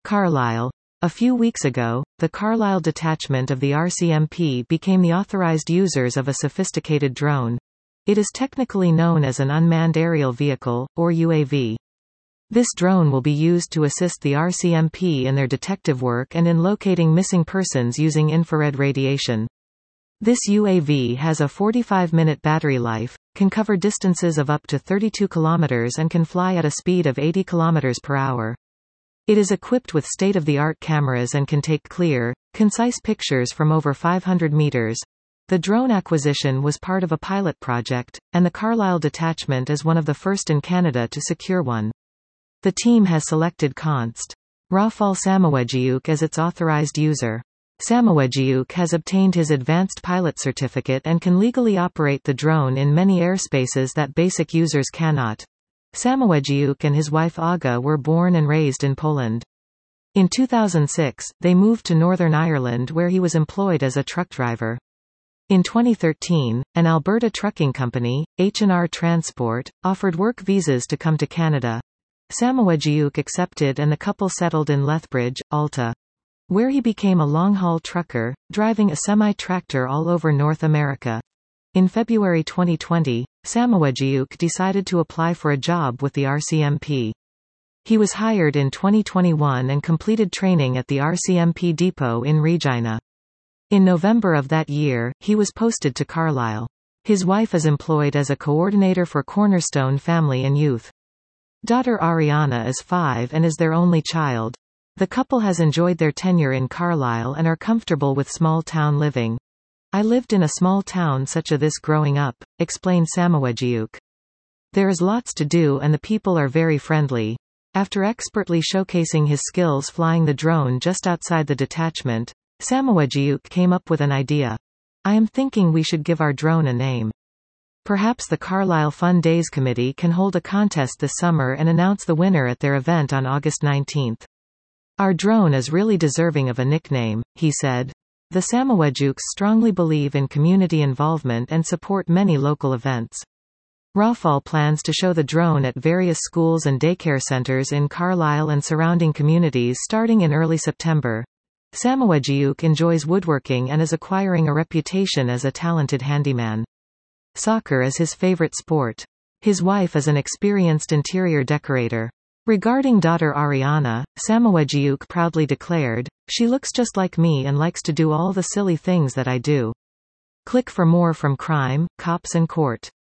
Carlisle. A few weeks ago, the Carlisle detachment of the RCMP became the authorized users of a sophisticated drone. It is technically known as an unmanned aerial vehicle, or UAV. This drone will be used to assist the RCMP in their detective work and in locating missing persons using infrared radiation. This UAV has a 45-minute battery life, can cover distances of up to 32 kilometers and can fly at a speed of 80 kilometers per hour. It is equipped with state-of-the-art cameras and can take clear, concise pictures from over 500 meters. The drone acquisition was part of a pilot project, and the Carlisle detachment is one of the first in Canada to secure one. The team has selected Const. Rafal Samawegiuk as its authorized user. Samawegiuk has obtained his advanced pilot certificate and can legally operate the drone in many airspaces that basic users cannot. Samawegiuk and his wife Aga were born and raised in Poland. In 2006, they moved to Northern Ireland where he was employed as a truck driver. In 2013, an Alberta trucking company, H&R Transport, offered work visas to come to Canada. Samawegiuk accepted and the couple settled in Lethbridge, Alta, where he became a long-haul trucker, driving a semi-tractor all over North America. In February 2020, Samawegiuk decided to apply for a job with the RCMP. He was hired in 2021 and completed training at the RCMP depot in Regina. In November of that year, he was posted to Carlisle. His wife is employed as a coordinator for Cornerstone Family and Youth. Daughter Ariana is 5 and is their only child. The couple has enjoyed their tenure in Carlisle and are comfortable with small-town living. I lived in a small town such as this growing up, explained Samawegiuk. There is lots to do and the people are very friendly. After expertly showcasing his skills flying the drone just outside the detachment, Samawegiuk came up with an idea. I am thinking we should give our drone a name. Perhaps the Carlisle Fun Days Committee can hold a contest this summer and announce the winner at their event on August 19. Our drone is really deserving of a nickname, he said. The Samawegiuks strongly believe in community involvement and support many local events. Rafal plans to show the drone at various schools and daycare centers in Carlisle and surrounding communities starting in early September. Samawegiuk enjoys woodworking and is acquiring a reputation as a talented handyman. Soccer is his favorite sport. His wife is an experienced interior decorator. Regarding daughter Ariana, Samawegiuk proudly declared, "She looks just like me and likes to do all the silly things that I do." Click for more from Crime, Cops and Court.